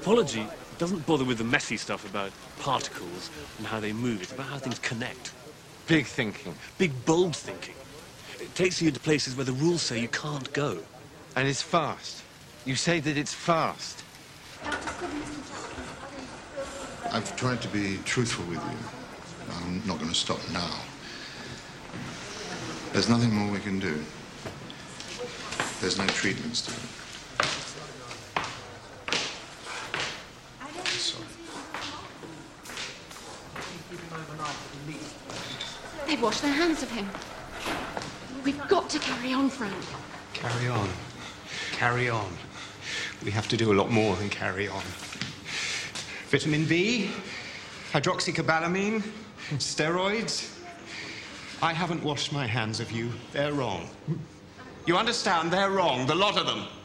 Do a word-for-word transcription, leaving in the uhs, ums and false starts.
Anthropology doesn't bother with the messy stuff about particles and how they move. It's about how things connect. Big thinking. Big, bold thinking. It takes you into places where the rules say you can't go. And it's fast. You say that it's fast. I've tried to be truthful with you. I'm not going to stop now. There's nothing more we can do. There's no treatments to it. Sorry. They've washed their hands of him. We've got to carry on, Frank. Carry on. Carry on. We have to do a lot more than carry on. Vitamin B, hydroxycobalamin, steroids. I haven't washed my hands of you. They're wrong. You understand? They're wrong, the lot of them.